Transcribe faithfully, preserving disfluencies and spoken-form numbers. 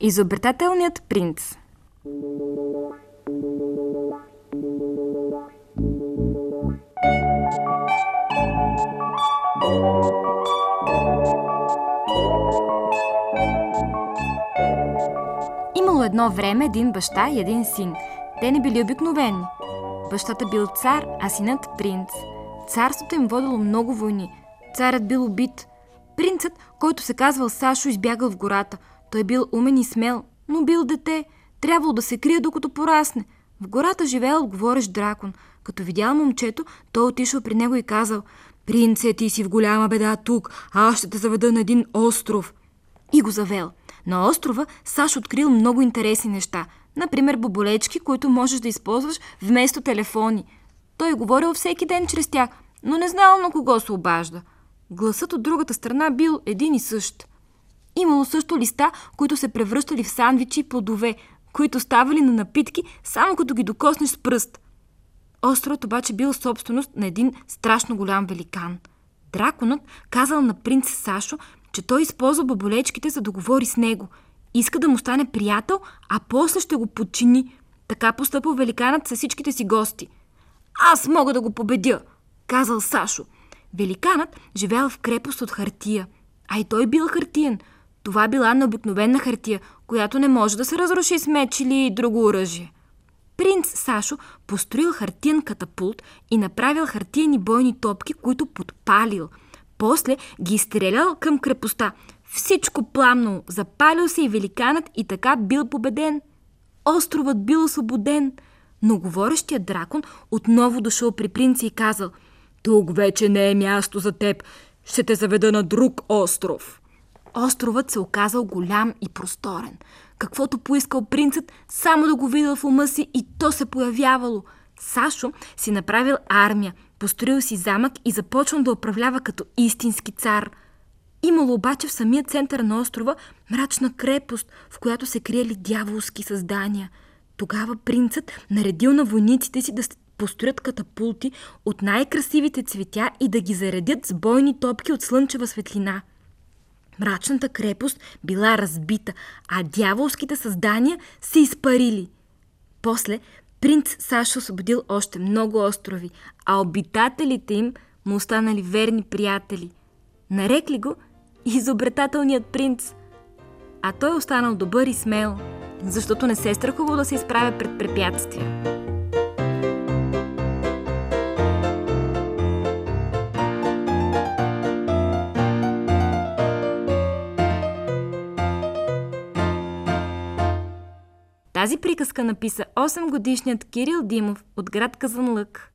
Изобретателният принц. Имало едно време един баща и един син. Те не били обикновени. Бащата бил цар, а синът принц. Царството им водило много войни. Царят бил убит. Принцът, който се казвал Сашо, избягал в гората. Той бил умен и смел, но бил дете. Трябвало да се крие, докато порасне. В гората живеел говорещ дракон. Като видял момчето, той отишъл при него и казал: „Принце, ти си в голяма беда тук, аз ще те заведа на един остров." И го завел. На острова Сашо открил много интересни неща. Например, боболечки, които можеш да използваш вместо телефони. Той говорил всеки ден чрез тях, но не знал на кого се обажда. Гласът от другата страна бил един и същ. Имало също листа, които се превръщали в сандвичи и плодове, които ставали на напитки, само като ги докоснеш с пръст. Островът обаче бил собственост на един страшно голям великан. Драконът казал на принц Сашо, че той използва боболечките, за да говори с него. Иска да му стане приятел, а после ще го подчини. Така постъпил великанът с всичките си гости. „Аз мога да го победя", казал Сашо. Великанът живеел в крепост от хартия, а и той бил хартиен. Това била необикновена хартия, която не може да се разруши с меч или друго оръжие. Принц Сашо построил хартиен катапулт и направил хартиени бойни топки, които подпалил. После ги изстрелял към крепостта. Всичко пламнало, запалил се и великанът и така бил победен. Островът бил освободен, но говорещият дракон отново дошъл при принца и казал: „Тук вече не е място за теб, ще те заведа на друг остров." Островът се оказал голям и просторен. Каквото поискал принцът, само да го видел в ума си и то се появявало. Сашо си направил армия, построил си замък и започнал да управлява като истински цар. Имало обаче в самия център на острова мрачна крепост, в която се криели дяволски създания. Тогава принцът наредил на войниците си да построят катапулти от най-красивите цветя и да ги заредят с бойни топки от слънчева светлина. Мрачната крепост била разбита, а дяволските създания се изпарили. После принц Сашо освободил още много острови, а обитателите им му останали верни приятели. Нарекли го изобретателният принц. А той останал добър и смел, защото не се страхувал да се изправя пред препятствия. Тази приказка написа осемгодишният Кирил Димов от град Казанлък.